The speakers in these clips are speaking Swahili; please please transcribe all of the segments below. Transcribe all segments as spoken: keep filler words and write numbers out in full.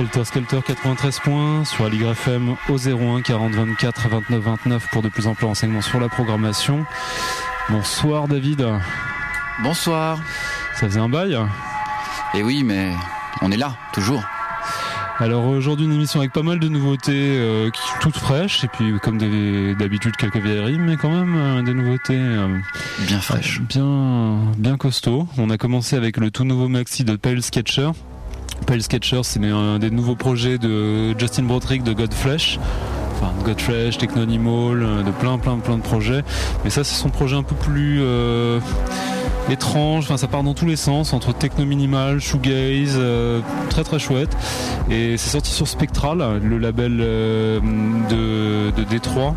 Helter Skelter quatre-vingt-treize points sur Aligre F M au zéro un quarante vingt-quatre vingt-neuf vingt-neuf pour de plus amples renseignements sur la programmation. Bonsoir David. Bonsoir. Ça faisait un bail ? Eh oui, mais on est là, toujours. Alors aujourd'hui une émission avec pas mal de nouveautés euh, qui, toutes fraîches et puis comme des, d'habitude quelques vieilles rimes mais quand même euh, des nouveautés euh, bien fraîches, bien, bien costauds. On a commencé avec le tout nouveau maxi de Pale Sketcher. Pale Sketcher c'est un des nouveaux projets de Justin Brotrick de Godflesh. Enfin, Godflesh, Technonimal, de plein plein plein de projets. Mais ça c'est son projet un peu plus euh, étrange, enfin ça part dans tous les sens, entre techno minimal, shoegaze, euh, très très chouette. Et c'est sorti sur Spectral, le label euh, de, de Détroit,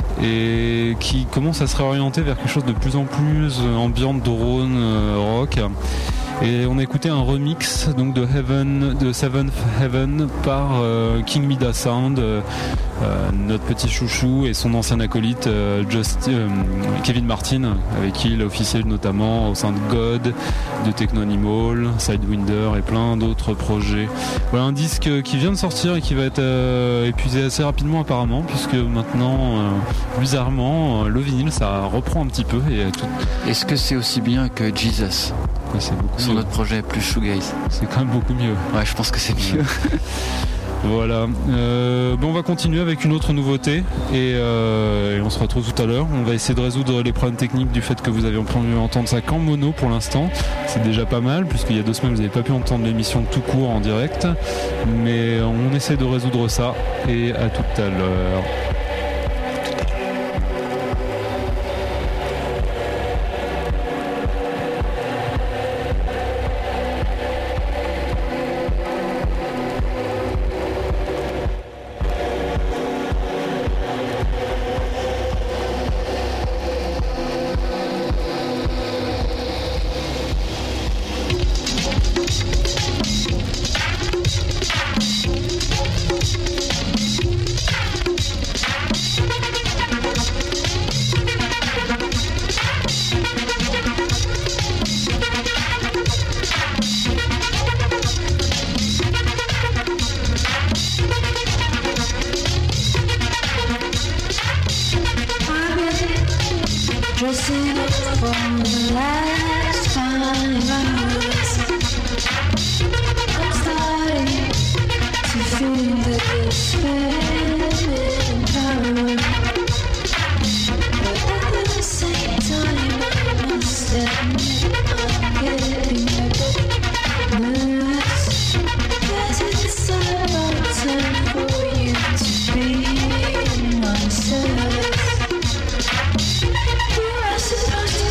et qui commence à se réorienter vers quelque chose de plus en plus ambient, drone, euh, rock. Et on a écouté un remix donc de Heaven, de Seventh Heaven par euh, King Mida Sound, euh, euh, notre petit chouchou et son ancien acolyte euh, Just, euh, Kevin Martin, avec qui il a officié notamment au sein de God, de Technonimal, Sidewinder et plein d'autres projets. Voilà un disque qui vient de sortir et qui va être euh, épuisé assez rapidement apparemment, puisque maintenant, euh, bizarrement, euh, le vinyle ça reprend un petit peu. Et tout... Est-ce que c'est aussi bien que Jesus ? Ouais, c'est beaucoup sur mieux. Notre projet plus shoegaze. C'est quand même beaucoup mieux. Ouais, je pense que c'est mieux. Voilà. Euh, bon, on va continuer avec une autre nouveauté et, euh, et on se retrouve tout à l'heure. On va essayer de résoudre les problèmes techniques du fait que vous avez pu entendre ça qu'en mono pour l'instant. C'est déjà pas mal puisqu'il y a deux semaines vous n'avez pas pu entendre l'émission tout court en direct. Mais on essaie de résoudre ça et à tout à l'heure. Supposed to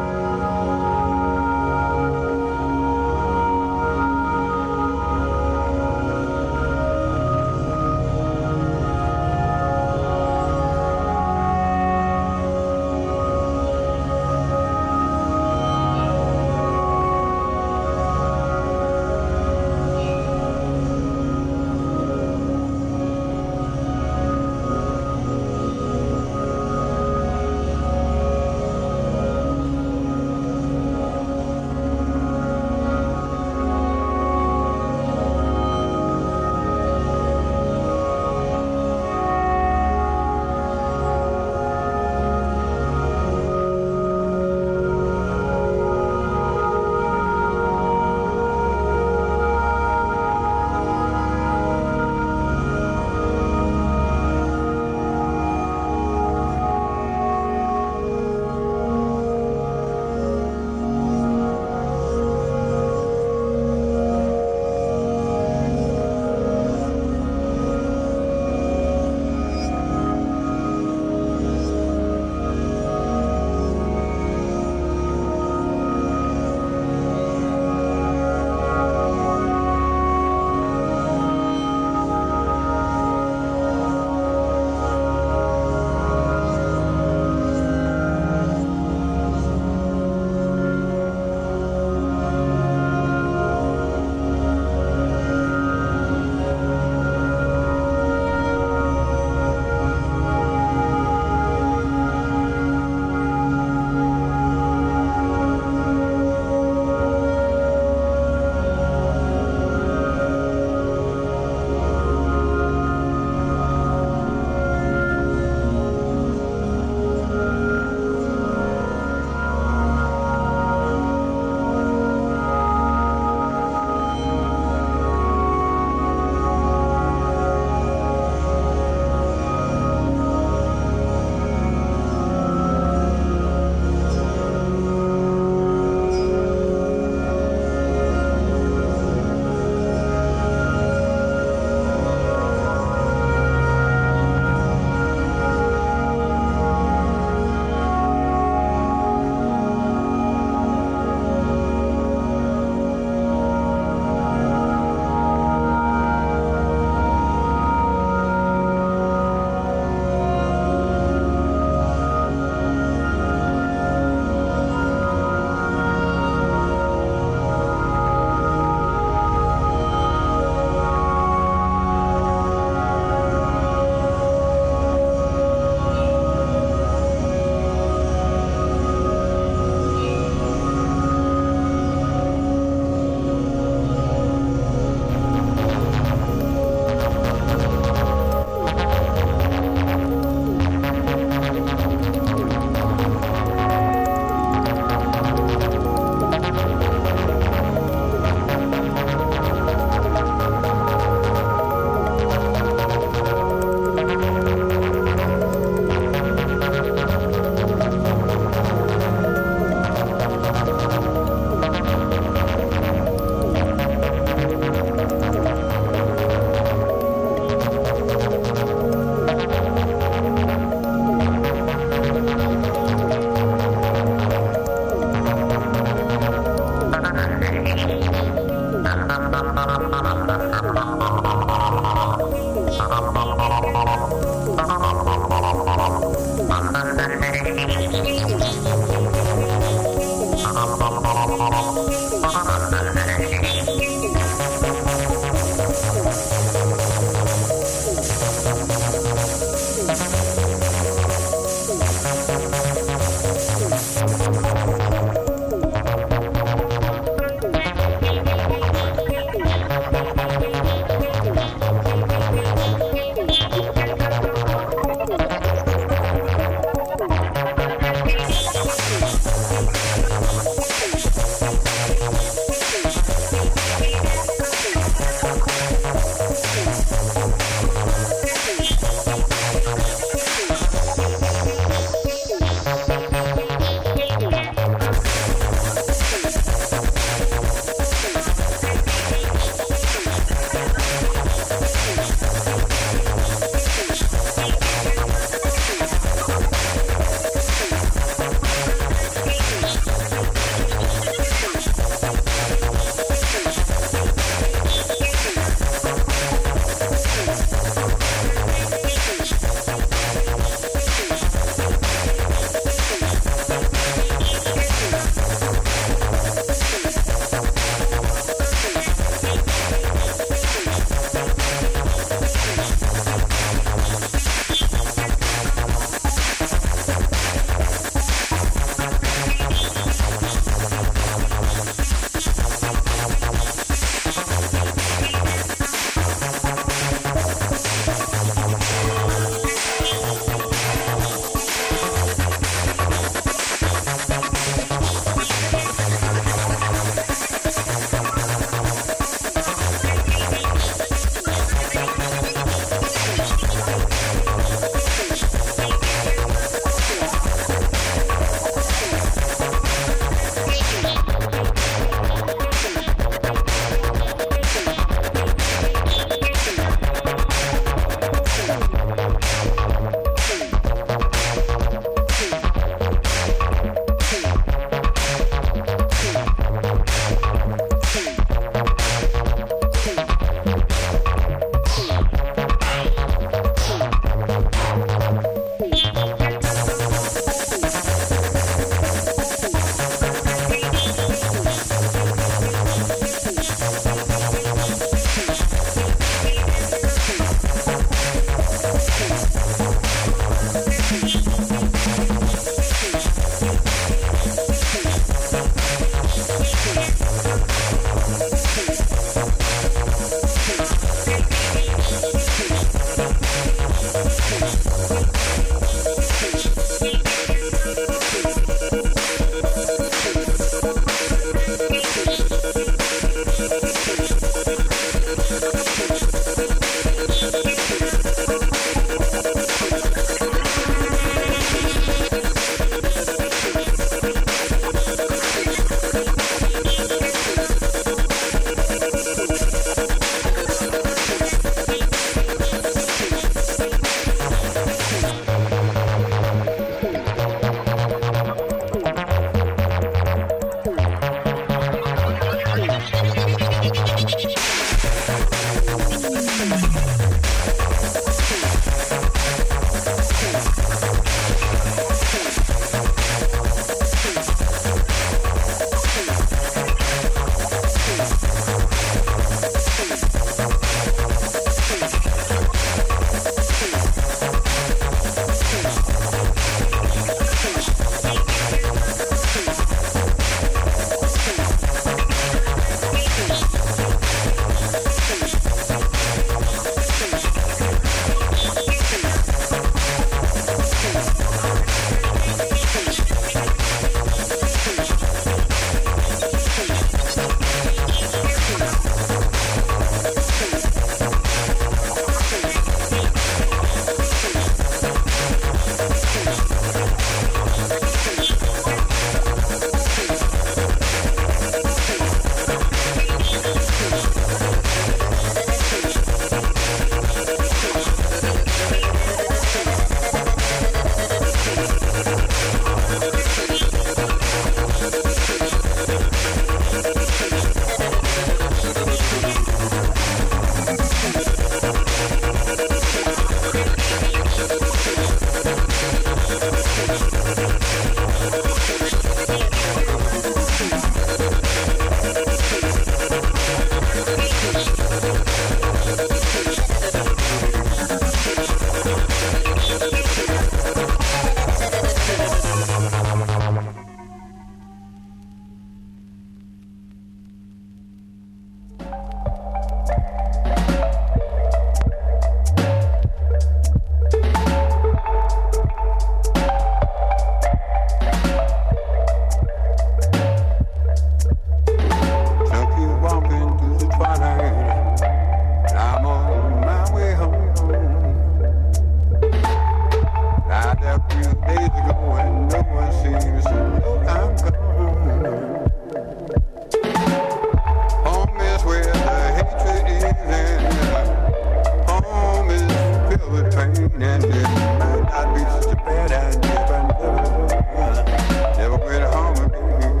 bad idea, but never, never went home again.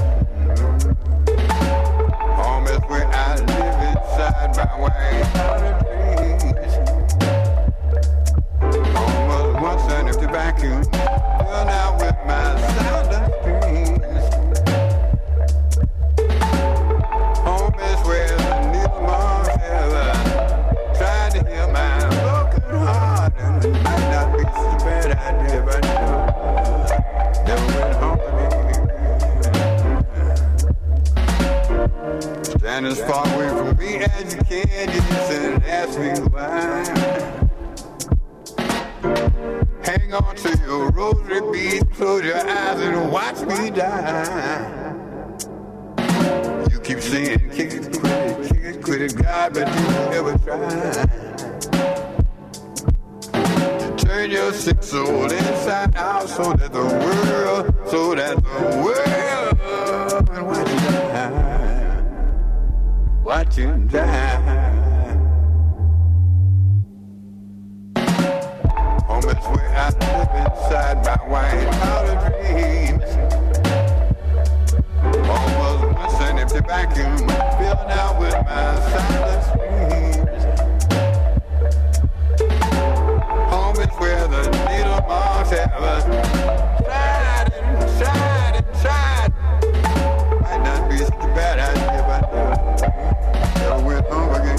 Home is where I live inside my white powder dreams. Home was once an empty vacuum, filled out with my silent dreams. Home is where the needle marks ever tried to heal my broken heart, and it might not be such a bad idea, but never, never went home again. Stand as far away from me as you can, you just sit and ask me why. Hang on to your rosary beads, close your eyes and watch me die. You keep saying, kick it, quit it, kick it, quit it, God, but you never try to turn your sick soul inside out so that the world, so that the world can watch you die, watch you die. Home is where I live inside my white powder dreams. Home was once an empty vacuum, filled out with my silent screams. Home is where the needle marks ever tried and tried and tried. Might not be such a bad idea, but never, never went home again.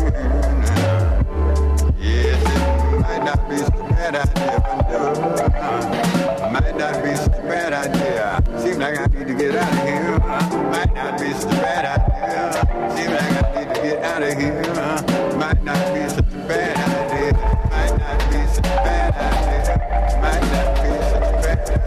Yes, it might not be such a bad idea, but never, might not be such a bad idea. Seems like I need to get out of here. Might not be such a bad idea. Seems like I need to get out of here. Might not be such a bad idea. Might not be such a bad idea. Might not be such a bad idea.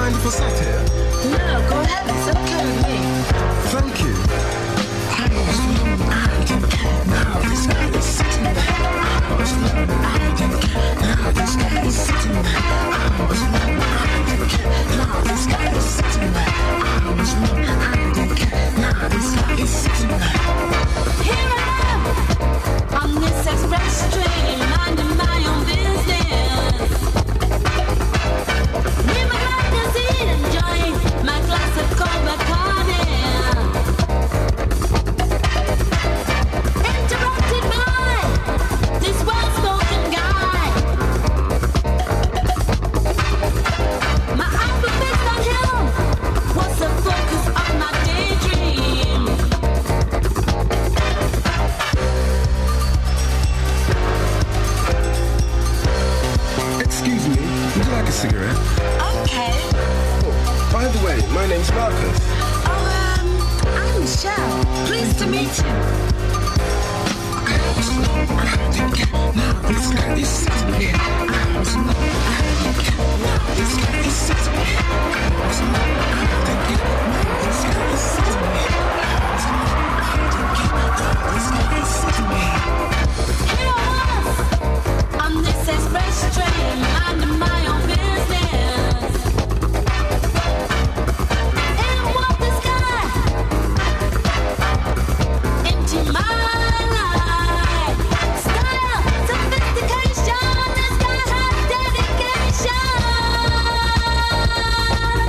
mind if I sat here? No, go ahead, it's okay with me. Thank you. I was alone, I didn't care. Now this guy is sitting there. I was alone, I didn't care. Now this guy is sitting there. I was alone, I didn't care. Now this guy is sitting there. I was alone, I didn't care. Now this guy is sitting there. Here I am, on this express train, minding my own business. With my magazine, enjoying my glass of cold Bacardi. Interrupted by this well-spoken guy. My outlook based on him was the focus of my daydream. Excuse me, would you like a cigarette? Okay. Oh, by the way, my name's Marcus. Oh, um, I'm Michelle. Pleased to meet you. I was alone, I didn't care. Now this guy is sitting here. I was alone, I didn't care. Now this guy is sitting here. I was alone, I didn't care. Now this guy is sitting here. I was alone, I didn't care. Now this guy is sitting here. Here I was, on this express train, minding my own business. In walked this guy into my life. Style, sophistication, this guy had dedication.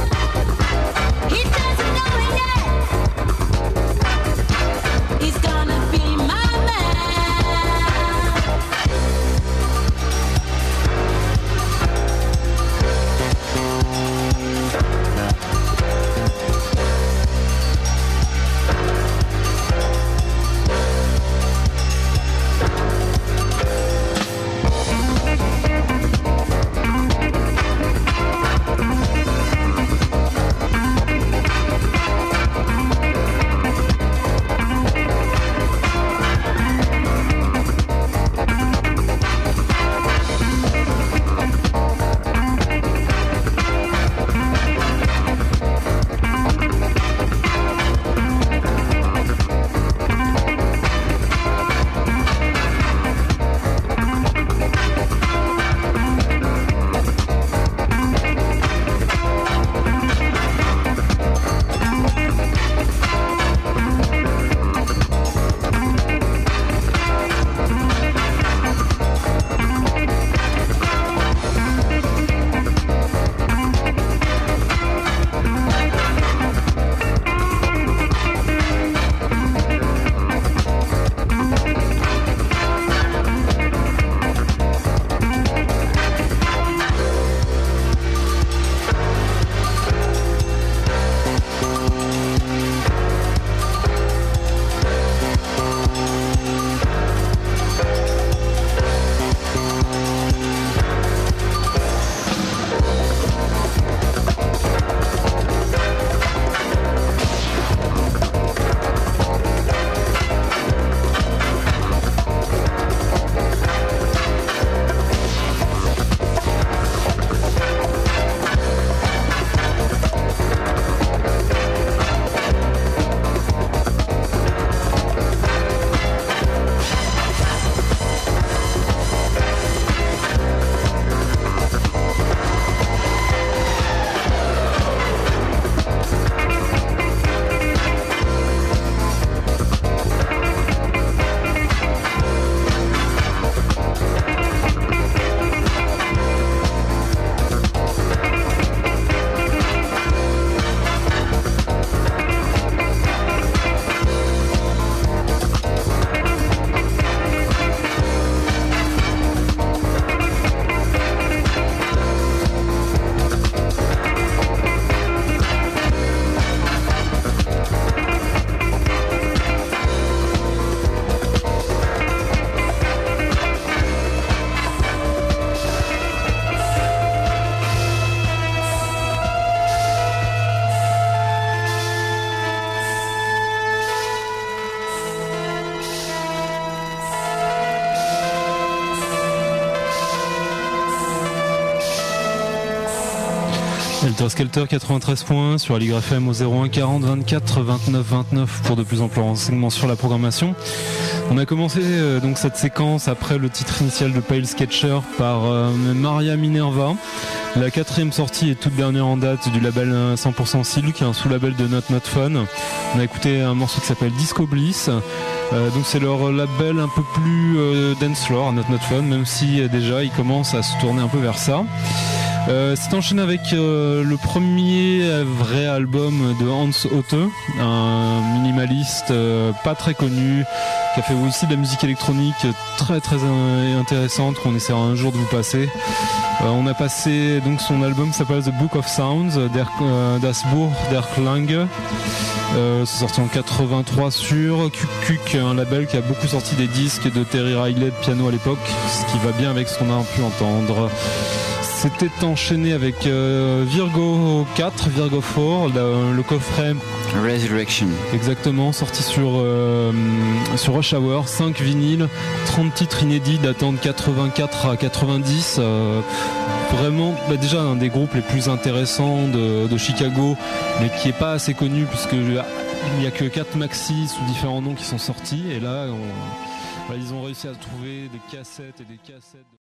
Helter Skelter quatre-vingt-treize points sur Aligre F M au zéro un quarante vingt-quatre vingt-neuf vingt-neuf pour de plus amples renseignements sur la programmation. On a commencé euh, donc cette séquence après le titre initial de Pale Sketcher par euh, Maria Minerva, la quatrième sortie et toute dernière en date du label cent pour cent Silk, un sous-label de Not Not Fun. On a écouté un morceau qui s'appelle Disco Bliss. Euh, donc c'est leur label un peu plus euh, dance floor, Not Not Fun, même si euh, déjà ils commencent à se tourner un peu vers ça. Euh, c'est enchaîné avec euh, le premier vrai album de Hans Hotte, un minimaliste euh, pas très connu, qui a fait aussi de la musique électronique très très intéressante qu'on essaiera un jour de vous passer. Euh, on a passé donc son album qui s'appelle The Book of Sounds, der, euh, Das Buch der Klange. Euh, c'est sorti en quatre-vingt-trois sur Kuk Kuk, un label qui a beaucoup sorti des disques de Terry Riley de piano à l'époque, ce qui va bien avec ce qu'on a pu entendre. C'était enchaîné avec euh, Virgo quatre, Virgo quatre, le, le coffret Resurrection. Exactement, sorti sur, euh, sur Rush Hour, cinq vinyles, trente titres inédits datant de quatre-vingt-quatre à quatre-vingt-dix. Euh, vraiment, bah déjà un des groupes les plus intéressants de, de Chicago, mais qui est pas assez connu puisque il n'y a que quatre maxi sous différents noms qui sont sortis. Et là, on, voilà, ils ont réussi à trouver des cassettes et des cassettes.